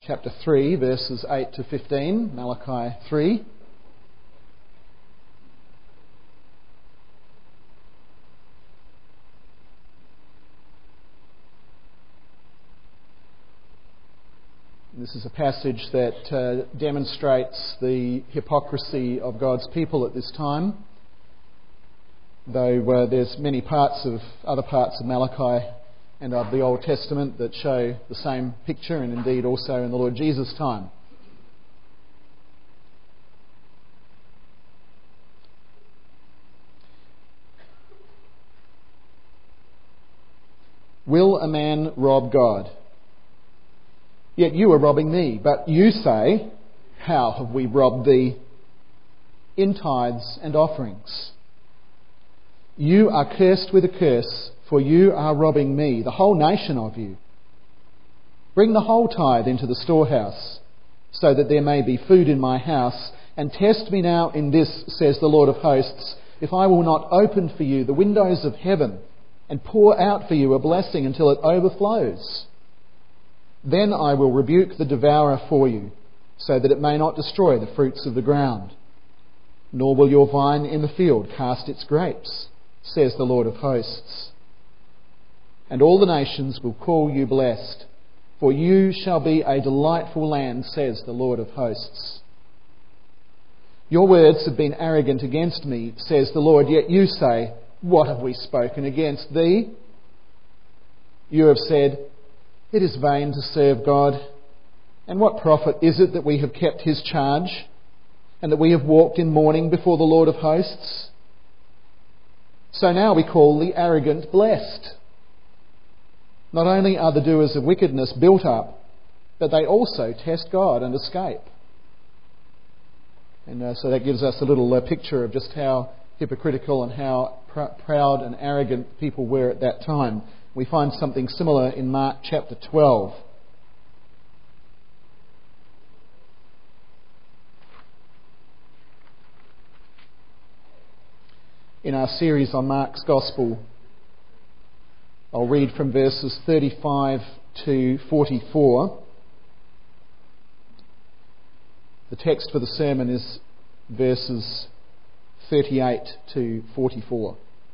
chapter 3, verses 8 to 15, Malachi 3. This is a passage that demonstrates the hypocrisy of God's people at this time, though there's many other parts of Malachi and of the Old Testament that show the same picture, and indeed also in the Lord Jesus' time. Will a man rob God? Yet you are robbing me. But you say, how have we robbed thee? In tithes and offerings. You are cursed with a curse, for you are robbing me, the whole nation of you. Bring the whole tithe into the storehouse, so that there may be food in my house, and test me now in this, says the Lord of hosts, if I will not open for you the windows of heaven, and pour out for you a blessing until it overflows. Then I will rebuke the devourer for you, so that it may not destroy the fruits of the ground. Nor will your vine in the field cast its grapes, says the Lord of hosts. And all the nations will call you blessed, for you shall be a delightful land, says the Lord of hosts. Your words have been arrogant against me, says the Lord, yet you say, what have we spoken against thee? You have said, it is vain to serve God, and what profit is it that we have kept his charge, and that we have walked in mourning before the Lord of hosts? So now we call the arrogant blessed. Not only are the doers of wickedness built up, but they also test God and escape. And so that gives us a little picture of just how hypocritical and how proud and arrogant people were at that time. We find something similar in Mark chapter 12. In our series on Mark's Gospel, I'll read from verses 35 to 44. The text for the sermon is verses 38 to 44.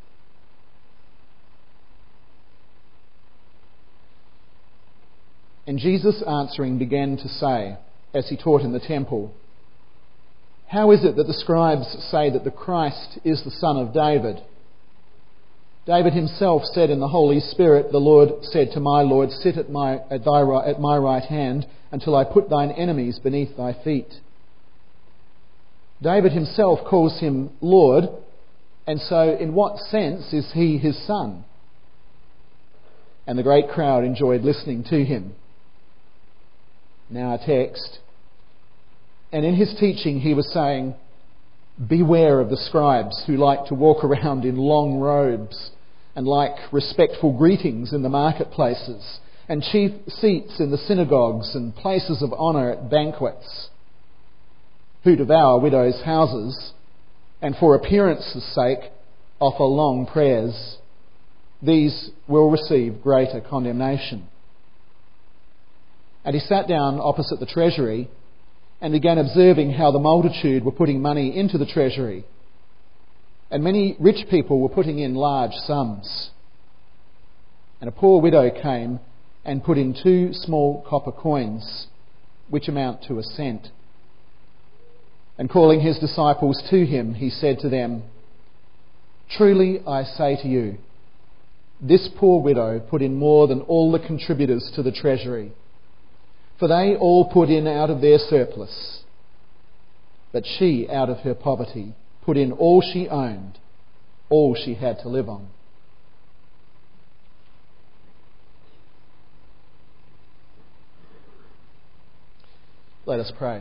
And Jesus answering began to say, as he taught in the temple, how is it that the scribes say that the Christ is the son of David? David himself said in the Holy Spirit, the Lord said to my Lord, sit at my right hand until I put thine enemies beneath thy feet. David himself calls him Lord, and so in what sense is he his son? And the great crowd enjoyed listening to him. Now our text. And in his teaching he was saying, beware of the scribes who like to walk around in long robes and like respectful greetings in the marketplaces and chief seats in the synagogues and places of honour at banquets, who devour widows' houses and for appearance's sake offer long prayers. These will receive greater condemnation. And he sat down opposite the treasury and began observing how the multitude were putting money into the treasury. And many rich people were putting in large sums. And a poor widow came and put in 2 small copper coins, which amount to a cent. And calling his disciples to him, he said to them, truly I say to you, this poor widow put in more than all the contributors to the treasury, for they all put in out of their surplus. But she, out of her poverty, put in all she owned, all she had to live on. Let us pray.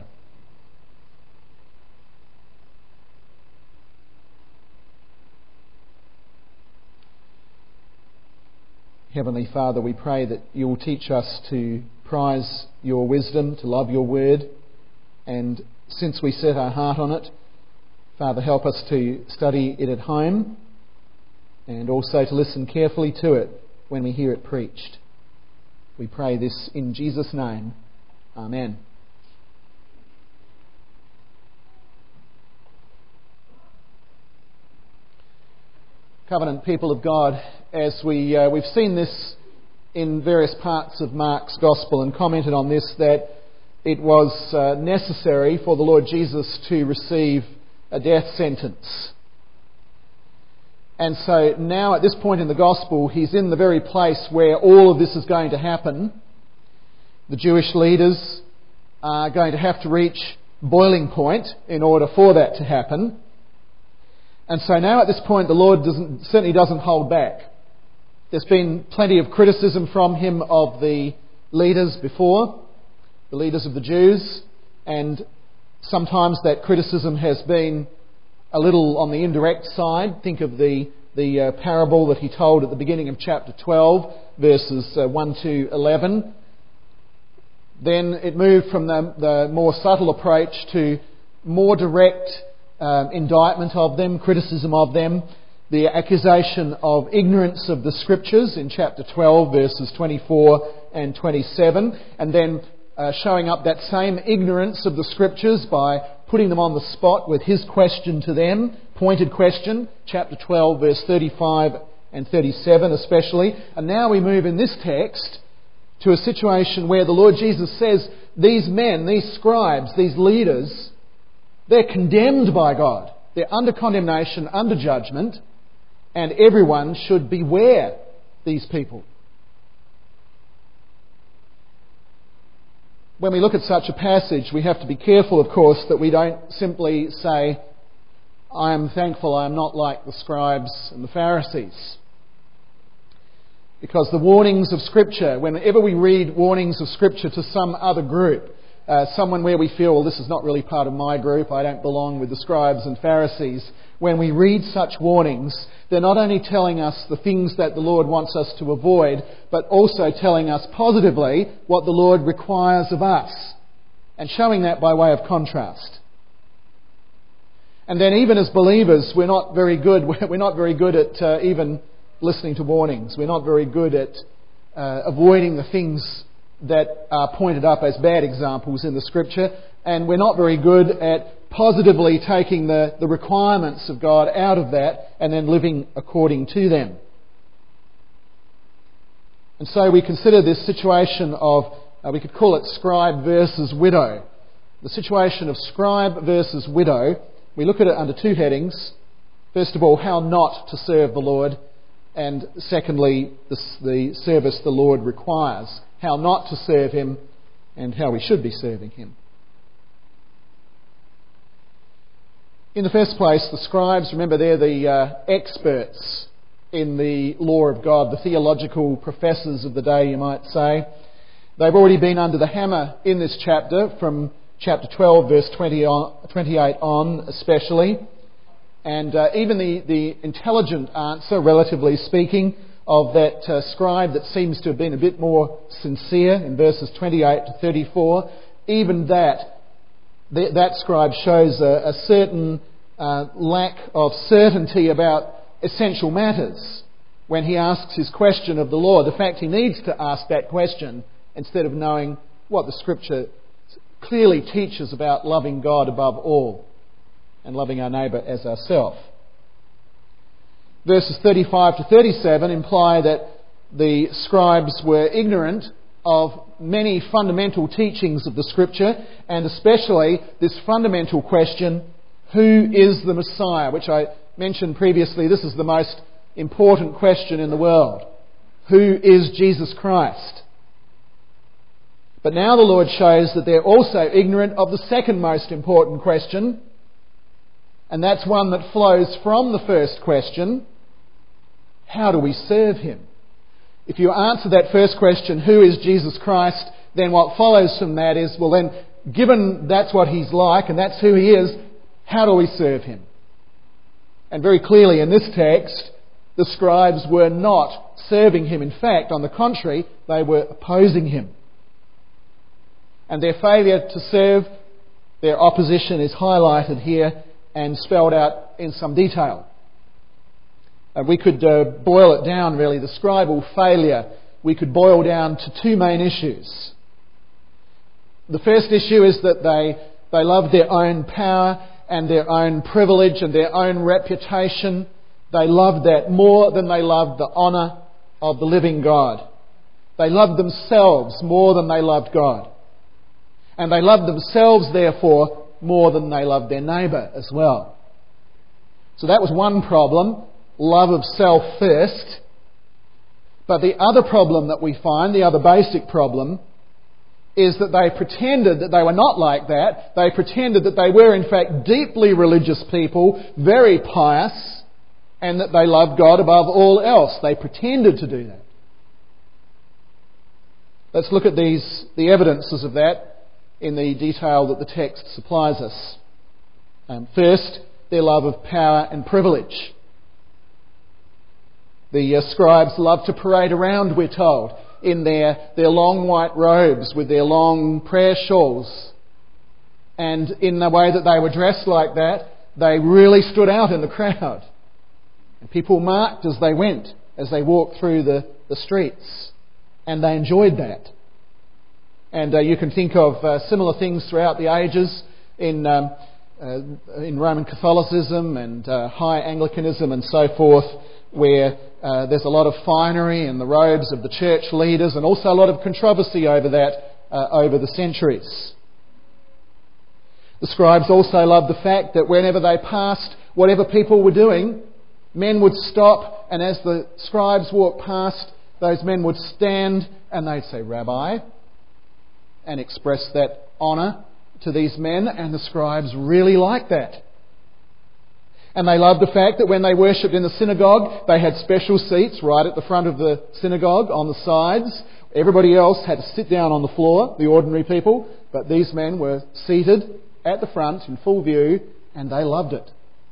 Heavenly Father, we pray that you will teach us to prize your wisdom, to love your word, and since we set our heart on it, Father, help us to study it at home and also to listen carefully to it when we hear it preached. We pray this in Jesus' name. Amen. Covenant people of God, as we've seen this in various parts of Mark's Gospel and commented on this, that it was necessary for the Lord Jesus to receive a death sentence. And so now at this point in the Gospel, he's in the very place where all of this is going to happen. The Jewish leaders are going to have to reach boiling point in order for that to happen. And so now at this point the Lord certainly doesn't hold back. There's been plenty of criticism from him of the leaders before, the leaders of the Jews, and sometimes that criticism has been a little on the indirect side. Think of the parable that he told at the beginning of chapter 12, verses 1 to 11. Then it moved from the more subtle approach to more direct indictment of them, criticism of them, the accusation of ignorance of the Scriptures in chapter 12, verses 24 and 27, and then showing up that same ignorance of the Scriptures by putting them on the spot with his question to them, pointed question, chapter 12, verse 35 and 37 especially. And now we move in this text to a situation where the Lord Jesus says these men, these scribes, these leaders, they're condemned by God. They're under condemnation, under judgment, and everyone should beware these people. When we look at such a passage, we have to be careful, of course, that we don't simply say, I am thankful I am not like the scribes and the Pharisees. Because the warnings of Scripture, whenever we read warnings of Scripture to some other group, someone where we feel, well, this is not really part of my group, I don't belong with the scribes and Pharisees. When we read such warnings, they're not only telling us the things that the Lord wants us to avoid, but also telling us positively what the Lord requires of us, and showing that by way of contrast. And then even as believers, we're not very good at even listening to warnings. We're not very good at avoiding the things that are pointed up as bad examples in the Scripture, and we're not very good at positively taking the requirements of God out of that and then living according to them. And so we consider this situation of, we could call it scribe versus widow. The situation of scribe versus widow, we look at it under two headings. First of all, how not to serve the Lord, and secondly, the service the Lord requires. How not to serve him and how we should be serving him. In the first place, the scribes, remember they're the experts in the law of God, the theological professors of the day, you might say. They've already been under the hammer in this chapter, from chapter 12, verse 28 on especially. And even the intelligent answer, relatively speaking, of that scribe that seems to have been a bit more sincere in verses 28 to 34, even that scribe shows a certain lack of certainty about essential matters when he asks his question of the Lord. The fact he needs to ask that question instead of knowing what the Scripture clearly teaches about loving God above all and loving our neighbour as ourselves. Verses 35 to 37 imply that the scribes were ignorant of many fundamental teachings of the Scripture, and especially this fundamental question, who is the Messiah? Which I mentioned previously, this is the most important question in the world. Who is Jesus Christ? But now the Lord shows that they're also ignorant of the second most important question, and that's one that flows from the first question. How do we serve him? If you answer that first question, who is Jesus Christ, then what follows from that is, well then, given that's what he's like and that's who he is, how do we serve him? And very clearly in this text, the scribes were not serving him. In fact, on the contrary, they were opposing him. And their failure to serve, their opposition is highlighted here and spelled out in some detail. We could boil it down really, the scribal failure, we could boil down to two main issues. The first issue is that they loved their own power and their own privilege and their own reputation. They loved that more than they loved the honour of the living God. They loved themselves more than they loved God. And they loved themselves, therefore, more than they loved their neighbour as well. So that was one problem, love of self first. But the other problem that we find, the other basic problem, is that they pretended that they were not like that. They pretended that they were in fact deeply religious people, very pious, and that they loved God above all else. They pretended to do that. Let's look at the evidences of that in the detail that the text supplies us. First, their love of power and privilege. The scribes loved to parade around, we're told, in their long white robes with their long prayer shawls. And in the way that they were dressed like that, they really stood out in the crowd. And people marked as they went, as they walked through the streets. And they enjoyed that. And you can think of similar things throughout the ages in Roman Catholicism and High Anglicanism and so forth, where there's a lot of finery in the robes of the church leaders and also a lot of controversy over that over the centuries. The scribes also loved the fact that whenever they passed whatever people were doing, men would stop, and as the scribes walked past, those men would stand and they'd say, "Rabbi," and express that honour to these men, and the scribes really liked that. And they loved the fact that when they worshipped in the synagogue, they had special seats right at the front of the synagogue on the sides. Everybody else had to sit down on the floor, the ordinary people, but these men were seated at the front in full view, and they loved it.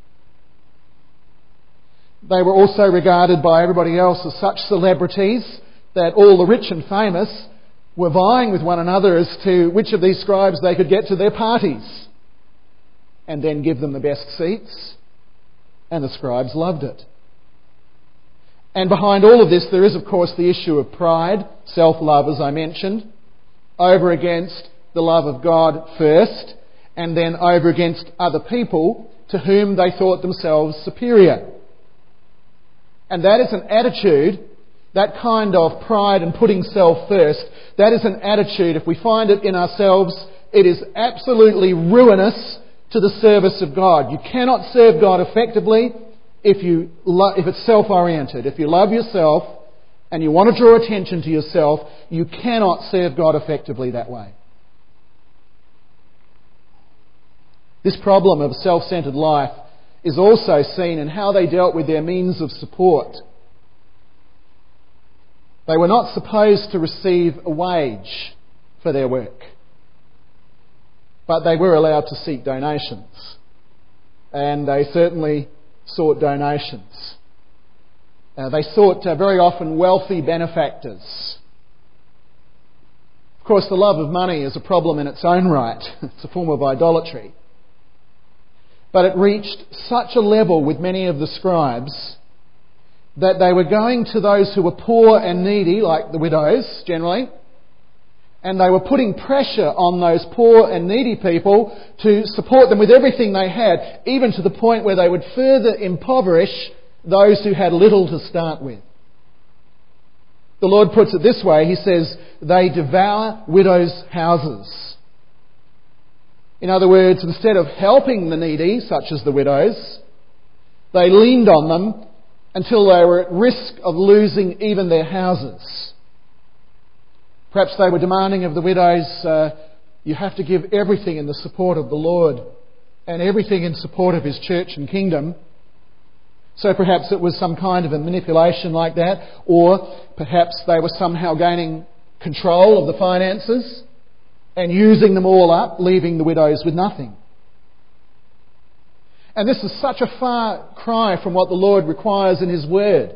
They were also regarded by everybody else as such celebrities that all the rich and famous were vying with one another as to which of these scribes they could get to their parties and then give them the best seats. And the scribes loved it. And behind all of this, there is, of course, the issue of pride, self-love, as I mentioned, over against the love of God first, and then over against other people to whom they thought themselves superior. And that is an attitude, that kind of pride and putting self first, that is an attitude, if we find it in ourselves, it is absolutely ruinous to the service of God. You cannot serve God effectively if it's self-oriented. If you love yourself and you want to draw attention to yourself, you cannot serve God effectively that way. This problem of self-centred life is also seen in how they dealt with their means of support. They were not supposed to receive a wage for their work, but they were allowed to seek donations. And they certainly sought donations. They sought very often wealthy benefactors. Of course, the love of money is a problem in its own right. It's a form of idolatry. But it reached such a level with many of the scribes that they were going to those who were poor and needy, like the widows generally, and they were putting pressure on those poor and needy people to support them with everything they had, even to the point where they would further impoverish those who had little to start with. The Lord puts it this way, He says, they devour widows' houses. In other words, instead of helping the needy, such as the widows, they leaned on them until they were at risk of losing even their houses. Perhaps they were demanding of the widows, you have to give everything in the support of the Lord and everything in support of His church and kingdom. So perhaps it was some kind of a manipulation like that, or perhaps they were somehow gaining control of the finances and using them all up, leaving the widows with nothing. And this is such a far cry from what the Lord requires in His Word.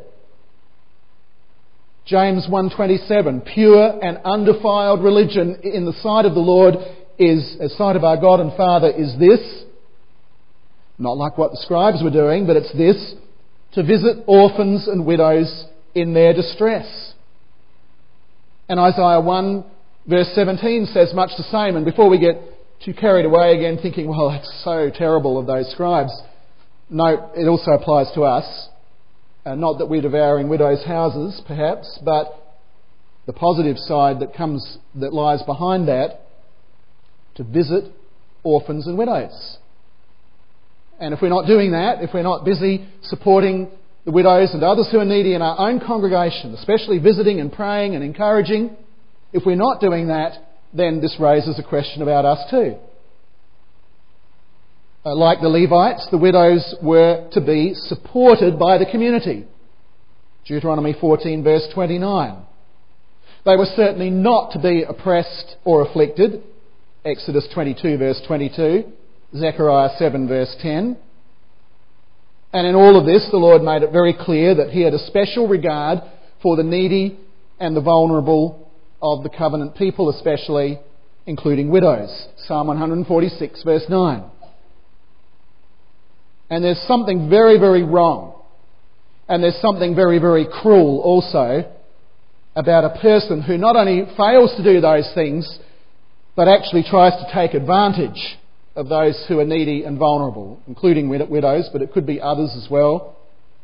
James 1:27, pure and undefiled religion in the sight of the Lord is, as sight of our God and Father, is this, not like what the scribes were doing, but it's this, to visit orphans and widows in their distress. And Isaiah 1 Verse 17 says much the same, and before we get too carried away again thinking, well, that's so terrible of those scribes, no, it also applies to us. Not that we're devouring widows' houses, perhaps, but the positive side that lies behind that, to visit orphans and widows. And if we're not doing that, if we're not busy supporting the widows and others who are needy in our own congregation, especially visiting and praying and encouraging, if we're not doing that, then this raises a question about us too. Like the Levites, the widows were to be supported by the community. Deuteronomy 14 verse 29. They were certainly not to be oppressed or afflicted. Exodus 22 verse 22. Zechariah 7 verse 10. And in all of this, the Lord made it very clear that He had a special regard for the needy and the vulnerable of the covenant people, especially including widows. Psalm 146 verse 9. And there's something very, very wrong, and there's something very, very cruel also about a person who not only fails to do those things, but actually tries to take advantage of those who are needy and vulnerable, including widows, but it could be others as well.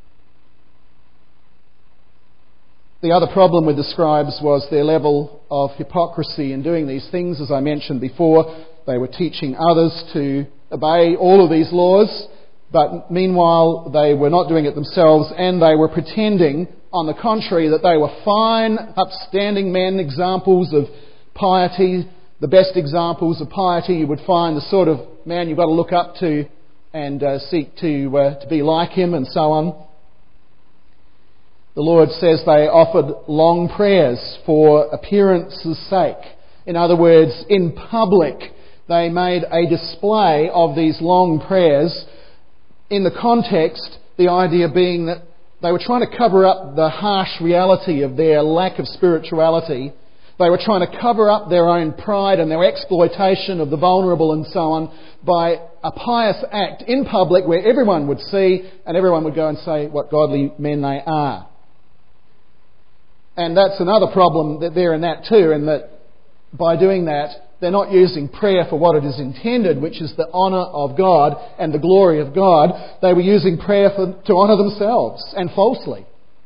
The other problem with the scribes was their level of hypocrisy in doing these things. As I mentioned before, they were teaching others to obey all of these laws, but meanwhile they were not doing it themselves, and they were pretending, on the contrary, that they were fine, upstanding men, examples of piety, the best examples of piety you would find, the sort of man you've got to look up to and seek to be like him, and so on. The Lord says they offered long prayers for appearance's sake. In other words, in public, they made a display of these long prayers. In the context, the idea being that they were trying to cover up the harsh reality of their lack of spirituality. They were trying to cover up their own pride and their exploitation of the vulnerable and so on by a pious act in public where everyone would see and everyone would go and say what godly men they are. And that's another problem that they're in that too, in that by doing that, they're not using prayer for what it is intended, which is the honour of God and the glory of God. They were using prayer to honour themselves, and falsely.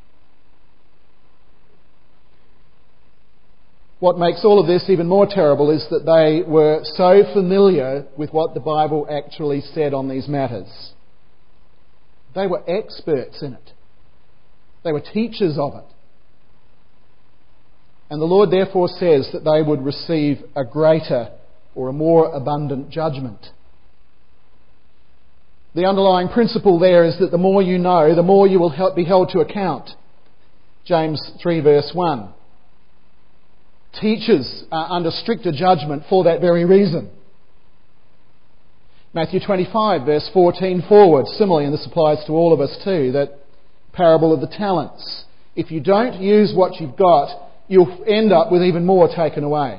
What makes all of this even more terrible is that they were so familiar with what the Bible actually said on these matters. They were experts in it. They were teachers of it. And the Lord therefore says that they would receive a greater or a more abundant judgment. The underlying principle there is that the more you know, the more you will be held to account. James 3 verse 1. Teachers are under stricter judgment for that very reason. Matthew 25 verse 14 forward. Similarly, and this applies to all of us too, that parable of the talents. If you don't use what you've got, you'll end up with even more taken away.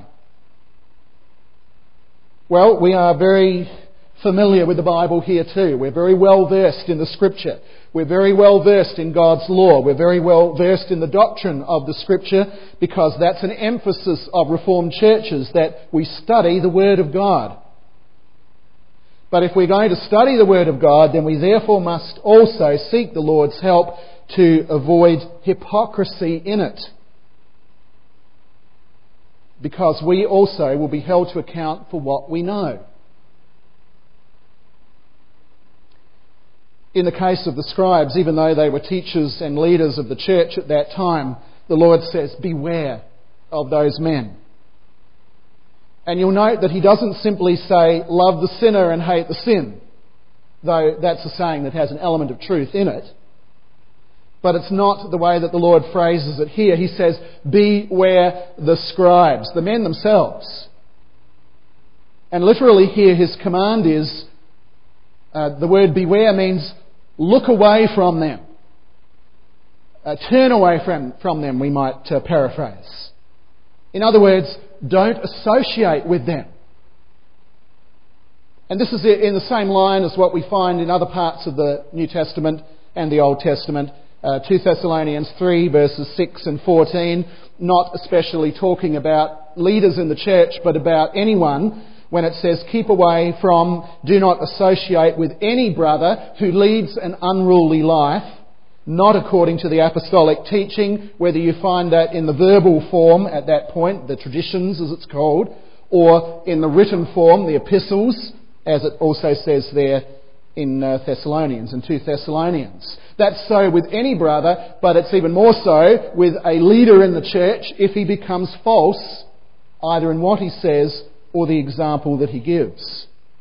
Well, we are very familiar with the Bible here too. We're very well versed in the Scripture. We're very well versed in God's law. We're very well versed in the doctrine of the Scripture, because that's an emphasis of Reformed churches, that we study the Word of God. But if we're going to study the Word of God, then we therefore must also seek the Lord's help to avoid hypocrisy in it. Because we also will be held to account for what we know. In the case of the scribes, even though they were teachers and leaders of the church at that time, the Lord says, beware of those men. And you'll note that He doesn't simply say, love the sinner and hate the sin, though that's a saying that has an element of truth in it. But it's not the way that the Lord phrases it here. He says, beware the scribes, the men themselves. And literally here His command is, the word beware means look away from them. Turn away from them, we might paraphrase. In other words, don't associate with them. And this is in the same line as what we find in other parts of the New Testament and the Old Testament, 2 Thessalonians 3 verses 6 and 14, not especially talking about leaders in the church, but about anyone, when it says, keep away from, do not associate with any brother who leads an unruly life, not according to the apostolic teaching, whether you find that in the verbal form at that point, the traditions as it's called, or in the written form, the epistles, as it also says there in Thessalonians, in 2 Thessalonians. That's so with any brother, but it's even more so with a leader in the church if he becomes false, either in what he says or the example that he gives.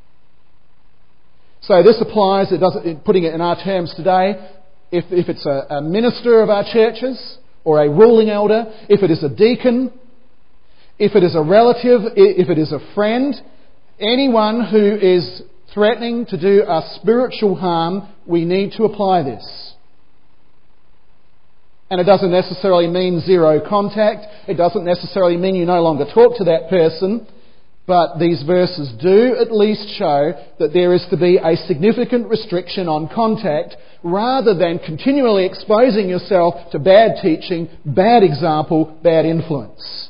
So this applies, putting it in our terms today, if it's a minister of our churches or a ruling elder, if it is a deacon, if it is a relative, if it is a friend, anyone who is threatening to do us spiritual harm, we need to apply this. And it doesn't necessarily mean zero contact. It doesn't necessarily mean you no longer talk to that person. But these verses do at least show that there is to be a significant restriction on contact rather than continually exposing yourself to bad teaching, bad example, bad influence.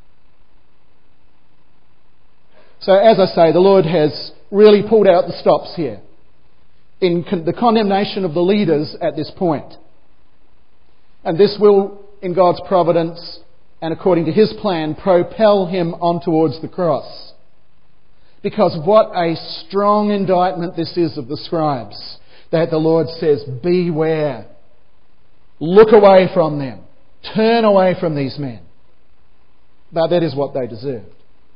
So as I say, the Lord has really pulled out the stops here in the condemnation of the leaders at this point. And this will, in God's providence and according to His plan, propel him on towards the cross. Because what a strong indictment this is of the scribes, that the Lord says, beware, look away from them, turn away from these men. But that is what they deserved.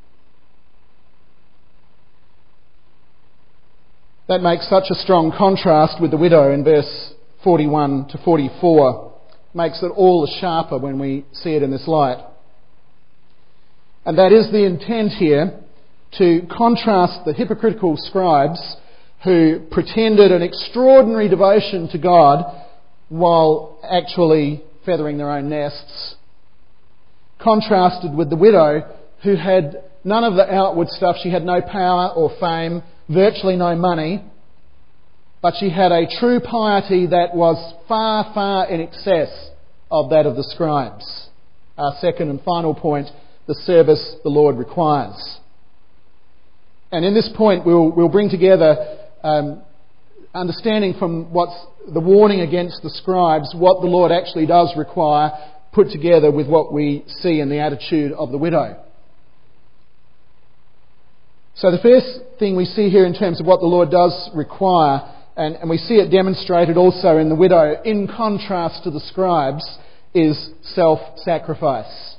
That makes such a strong contrast with the widow in verse 41 to 44. Makes it all the sharper when we see it in this light. And that is the intent here, to contrast the hypocritical scribes who pretended an extraordinary devotion to God while actually feathering their own nests, contrasted with the widow who had none of the outward stuff. She had no power or fame, virtually no money, but she had a true piety that was far, far in excess of that of the scribes. Our second and final point, the service the Lord requires. And in this point we'll bring together understanding from what's the warning against the scribes, what the Lord actually does require, put together with what we see in the attitude of the widow. So the first thing we see here in terms of what the Lord does require, and we see it demonstrated also in the widow, in contrast to the scribes, is self-sacrifice.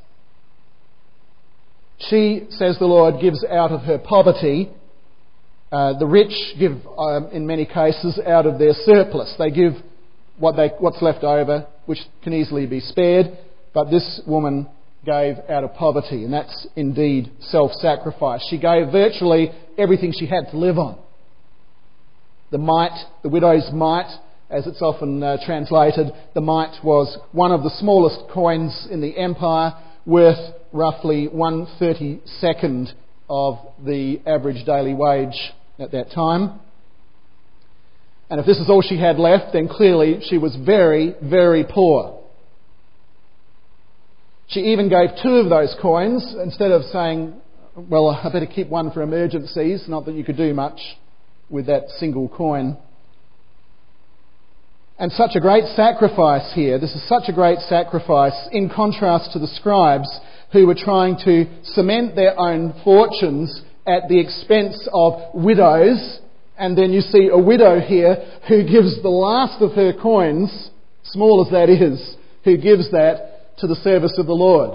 She, says the Lord, gives out of her poverty. The rich give, in many cases, out of their surplus. They give what's left over, which can easily be spared. But this woman gave out of poverty, and that's indeed self-sacrifice. She gave virtually everything she had to live on. The mite, the widow's mite, as it's often translated, the mite was one of the smallest coins in the empire, worth roughly 1/32 of the average daily wage at that time. And if this is all she had left, then clearly she was very, very poor. She even gave 2 of those coins instead of saying, well, I better keep one for emergencies, not that you could do much with that single coin. And such a great sacrifice here. This is such a great sacrifice in contrast to the scribes who were trying to cement their own fortunes at the expense of widows. And then you see a widow here who gives the last of her coins, small as that is, who gives that to the service of the Lord.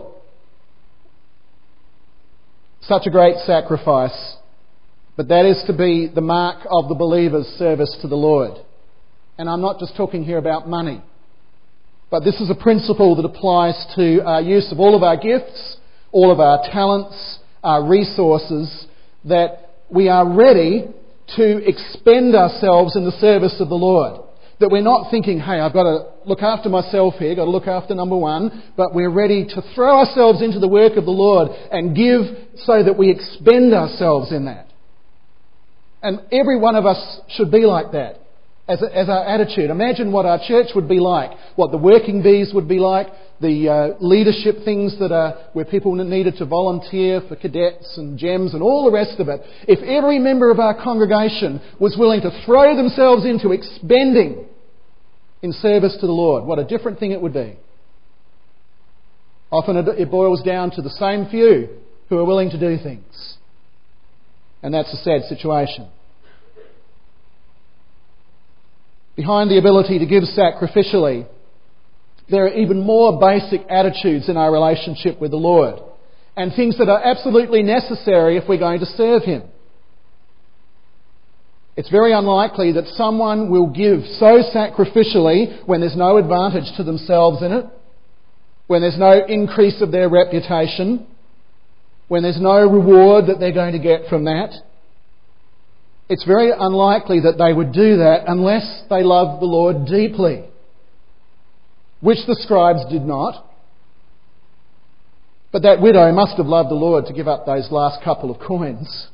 Such a great sacrifice. But that is to be the mark of the believer's service to the Lord. And I'm not just talking here about money, but this is a principle that applies to our use of all of our gifts, all of our talents, our resources, that we are ready to expend ourselves in the service of the Lord. That we're not thinking, hey, I've got to look after myself here, got to look after number one, but we're ready to throw ourselves into the work of the Lord and give so that we expend ourselves in that. And every one of us should be like that. as our attitude. Imagine what our church would be like, what the working bees would be like, the leadership things where people needed to volunteer for cadets and gems and all the rest of it. If every member of our congregation was willing to throw themselves into expending in service to the Lord, what a different thing it would be. Often it boils down to the same few who are willing to do things. And that's a sad situation. Behind the ability to give sacrificially, there are even more basic attitudes in our relationship with the Lord, and things that are absolutely necessary if we're going to serve Him. It's very unlikely that someone will give so sacrificially when there's no advantage to themselves in it, when there's no increase of their reputation, when there's no reward that they're going to get from that. It's very unlikely that they would do that unless they love the Lord deeply, which the scribes did not. But that widow must have loved the Lord to give up those last couple of coins.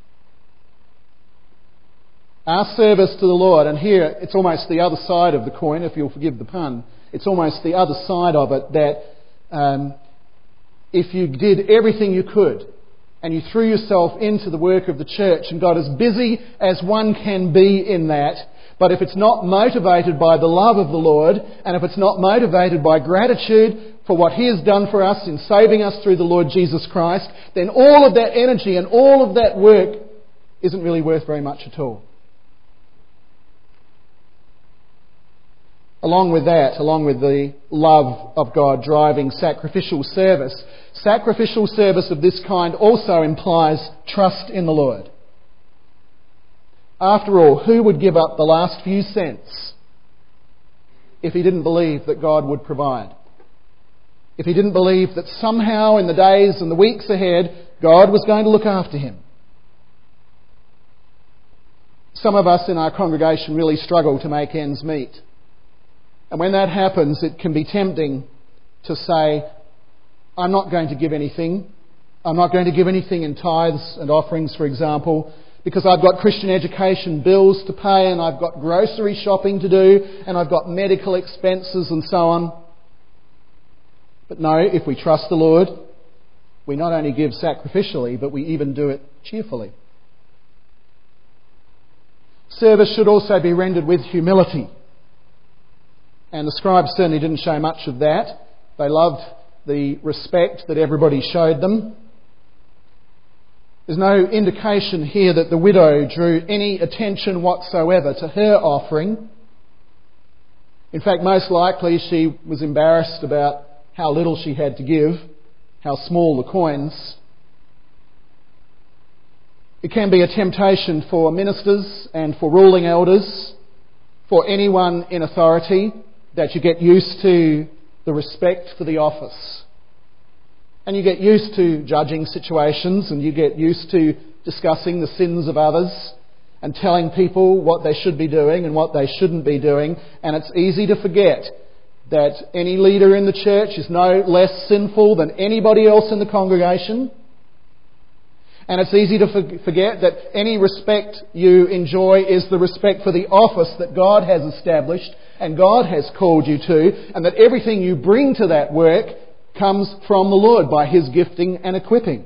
Our service to the Lord, and here it's almost the other side of the coin, if you'll forgive the pun, it's almost the other side of it, that if you did everything you could and you threw yourself into the work of the church and got as busy as one can be in that, but if it's not motivated by the love of the Lord, and if it's not motivated by gratitude for what He has done for us in saving us through the Lord Jesus Christ, then all of that energy and all of that work isn't really worth very much at all. Along with that, along with the love of God driving sacrificial service of this kind also implies trust in the Lord. After all, who would give up the last few cents if he didn't believe that God would provide? If he didn't believe that somehow in the days and the weeks ahead, God was going to look after him? Some of us in our congregation really struggle to make ends meet. And when that happens, it can be tempting to say, I'm not going to give anything. I'm not going to give anything in tithes and offerings, for example, because I've got Christian education bills to pay, and I've got grocery shopping to do, and I've got medical expenses and so on. But no, if we trust the Lord, we not only give sacrificially, but we even do it cheerfully. Service should also be rendered with humility. And the scribes certainly didn't show much of that. They loved the respect that everybody showed them. There's no indication here that the widow drew any attention whatsoever to her offering. In fact, most likely she was embarrassed about how little she had to give, how small the coins. It can be a temptation for ministers and for ruling elders, for anyone in authority, that you get used to the respect for the office. And you get used to judging situations, and you get used to discussing the sins of others and telling people what they should be doing and what they shouldn't be doing. And it's easy to forget that any leader in the church is no less sinful than anybody else in the congregation. And it's easy to forget that any respect you enjoy is the respect for the office that God has established and God has called you to, and that everything you bring to that work comes from the Lord by His gifting and equipping.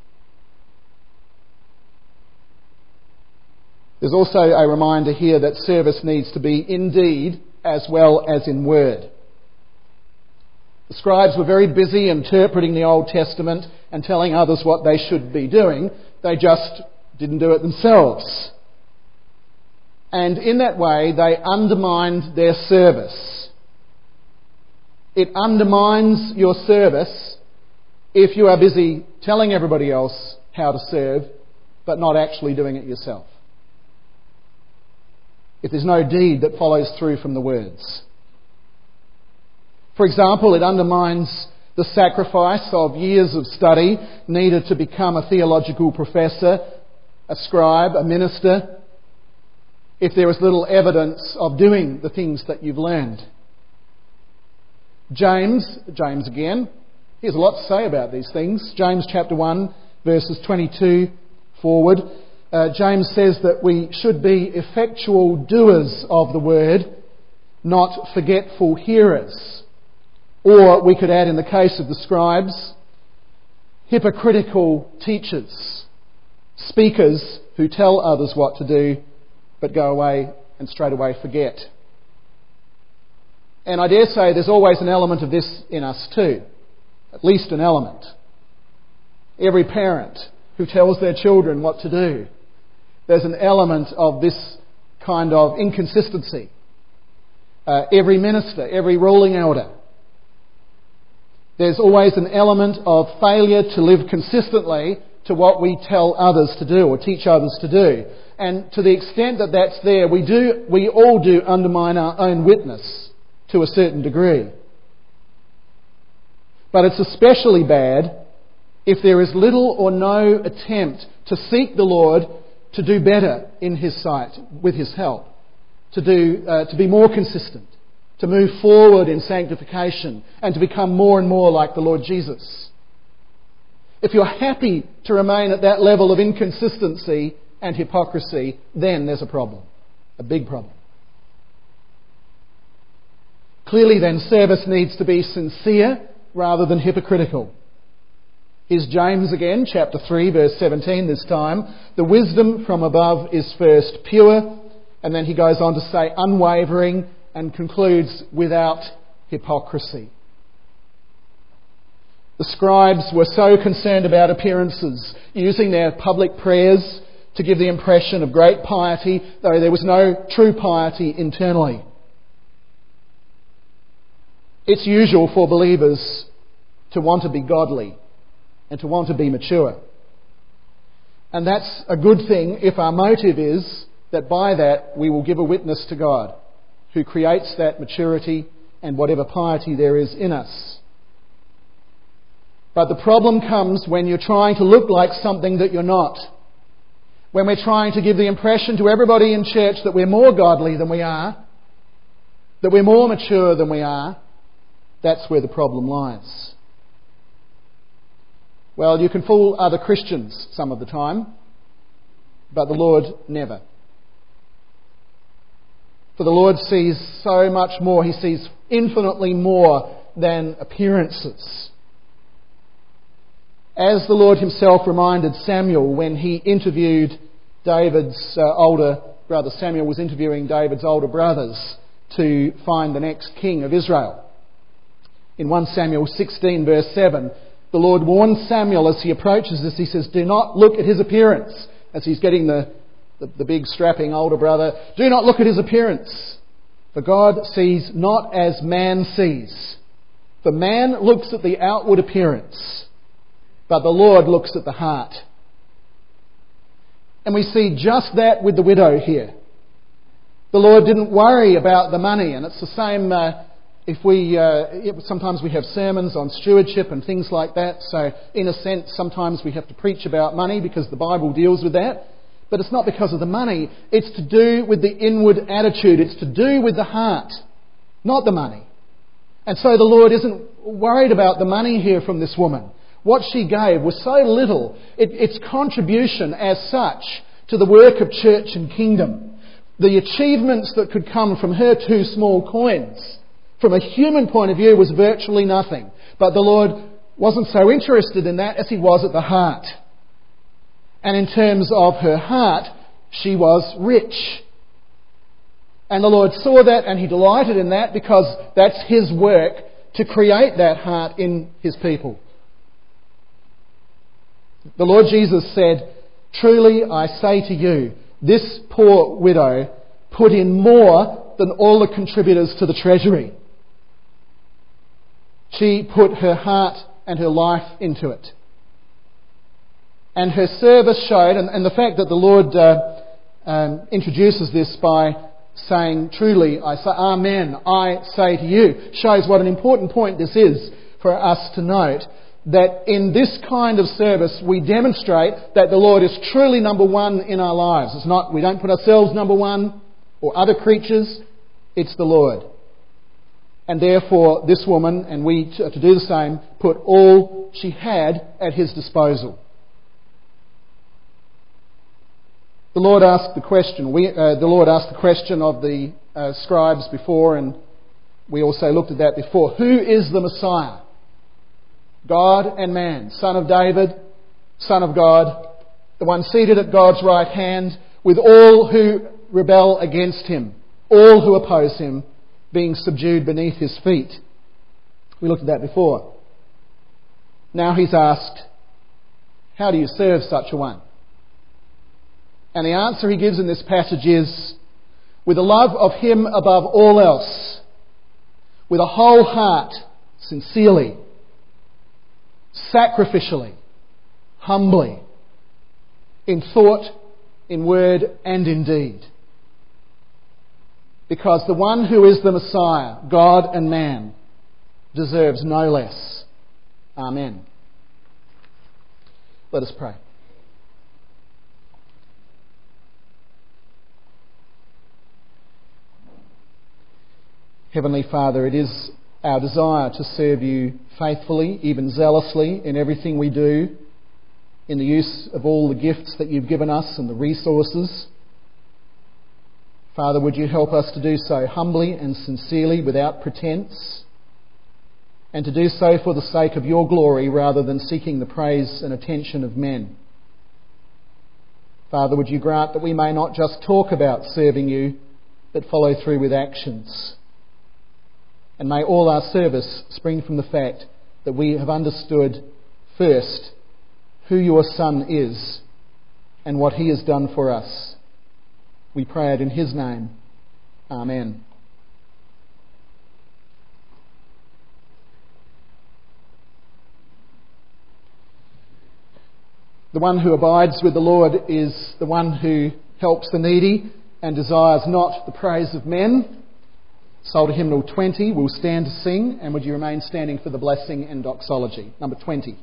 There's also a reminder here that service needs to be in deed as well as in word. The scribes were very busy interpreting the Old Testament and telling others what they should be doing. They just didn't do it themselves. And in that way, they undermined their service. It undermines your service if you are busy telling everybody else how to serve, but not actually doing it yourself. If there's no deed that follows through from the words. For example, it undermines the sacrifice of years of study needed to become a theological professor, a scribe, a minister, if there is little evidence of doing the things that you've learned. James again, he has a lot to say about these things. James chapter 1, verses 22 forward. James says that we should be effectual doers of the word, not forgetful hearers. Or we could add, in the case of the scribes, hypocritical teachers, speakers who tell others what to do but go away and straight away forget. And I dare say there's always an element of this in us too, at least an element. Every parent who tells their children what to do, there's an element of this kind of inconsistency. Every minister, every ruling elder, there's always an element of failure to live consistently to what we tell others to do or teach others to do. And to the extent that that's there, we all do undermine our own witness to a certain degree. But it's especially bad if there is little or no attempt to seek the Lord to do better in His sight with His help, to be more consistent, to move forward in sanctification and to become more and more like the Lord Jesus. If you're happy to remain at that level of inconsistency and hypocrisy, then there's a problem, a big problem. Clearly then, service needs to be sincere rather than hypocritical. Here's James again, chapter 3, verse 17 this time. The wisdom from above is first pure, and then he goes on to say unwavering, and concludes without hypocrisy. The scribes were so concerned about appearances, using their public prayers to give the impression of great piety, though there was no true piety internally. It's usual for believers to want to be godly and to want to be mature. And that's a good thing if our motive is that by that we will give a witness to God, who creates that maturity and whatever piety there is in us. But the problem comes when you're trying to look like something that you're not. When we're trying to give the impression to everybody in church that we're more godly than we are, that we're more mature than we are, that's where the problem lies. Well, you can fool other Christians some of the time, but the Lord never. For the Lord sees so much more. He sees infinitely more than appearances. As the Lord Himself reminded Samuel when he interviewed David's older brother, Samuel was interviewing David's older brothers to find the next king of Israel. In 1 Samuel 16 verse 7, the Lord warns Samuel as he approaches this. He says, do not look at his appearance. As he's getting the big strapping older brother, do not look at his appearance. For God sees not as man sees. For man looks at the outward appearance, but the Lord looks at the heart. And we see just that with the widow here. The Lord didn't worry about the money, and it's the same sometimes we have sermons on stewardship and things like that, so in a sense sometimes we have to preach about money because the Bible deals with that. But it's not because of the money, it's to do with the inward attitude, it's to do with the heart, not the money. And so the Lord isn't worried about the money here from this woman. What she gave was so little, its contribution as such to the work of church and kingdom. The achievements that could come from her 2 small coins, from a human point of view, was virtually nothing. But the Lord wasn't so interested in that as He was at the heart. And in terms of her heart, she was rich. And the Lord saw that and He delighted in that because that's His work to create that heart in His people. The Lord Jesus said, truly I say to you, this poor widow put in more than all the contributors to the treasury. She put her heart and her life into it. And her service showed, and the fact that the Lord introduces this by saying, truly, I say, Amen, I say to you, shows what an important point this is for us to note, that in this kind of service we demonstrate that the Lord is truly number one in our lives. It's not, we don't put ourselves number one or other creatures, it's the Lord. And therefore this woman, and we to do the same, put all she had at His disposal. The Lord asked the question. The Lord asked the question of the scribes before, and we also looked at that before. Who is the Messiah? God and man, Son of David, Son of God, the one seated at God's right hand, with all who rebel against him, all who oppose him, being subdued beneath his feet. We looked at that before. Now he's asked, how do you serve such a one? And the answer he gives in this passage is, with a love of him above all else, with a whole heart, sincerely, sacrificially, humbly, in thought, in word and in deed. Because the one who is the Messiah, God and man, deserves no less. Amen. Let us pray. Heavenly Father, it is our desire to serve you faithfully, even zealously, in everything we do, in the use of all the gifts that you've given us and the resources. Father, would you help us to do so humbly and sincerely, without pretense, and to do so for the sake of your glory rather than seeking the praise and attention of men. Father, would you grant that we may not just talk about serving you, but follow through with actions. And may all our service spring from the fact that we have understood first who your Son is and what he has done for us. We pray it in his name. Amen. The one who abides with the Lord is the one who helps the needy and desires not the praise of men. Psalter Hymnal 20, we'll stand to sing, and would you remain standing for the blessing and doxology. Number 20.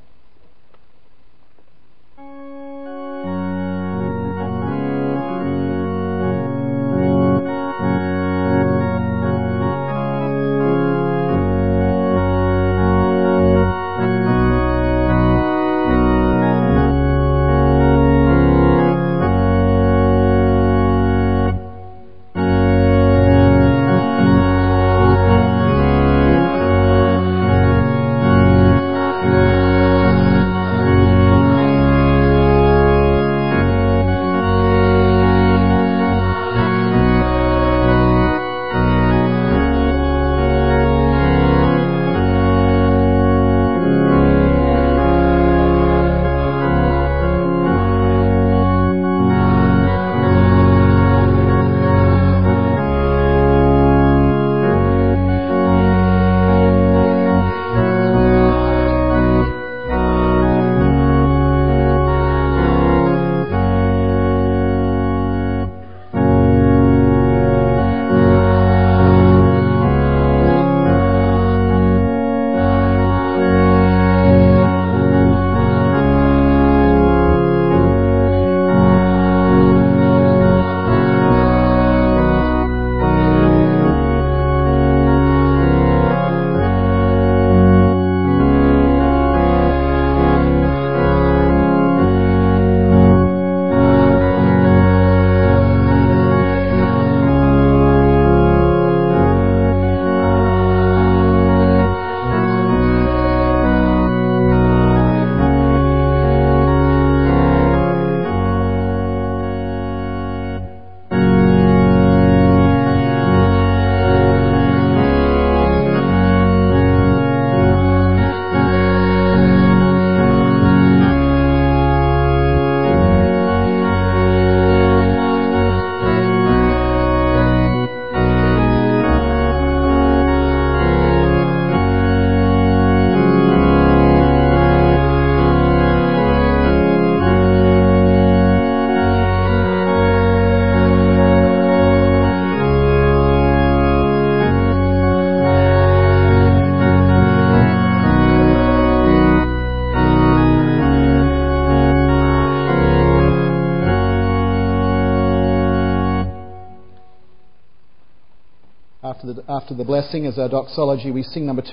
After the blessing, as our doxology, we sing number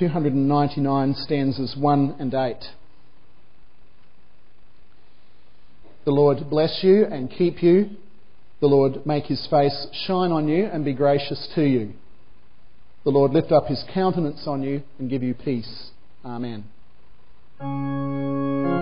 299, stanzas 1 and 8. The Lord bless you and keep you. The Lord make his face shine on you and be gracious to you. The Lord lift up his countenance on you and give you peace. Amen.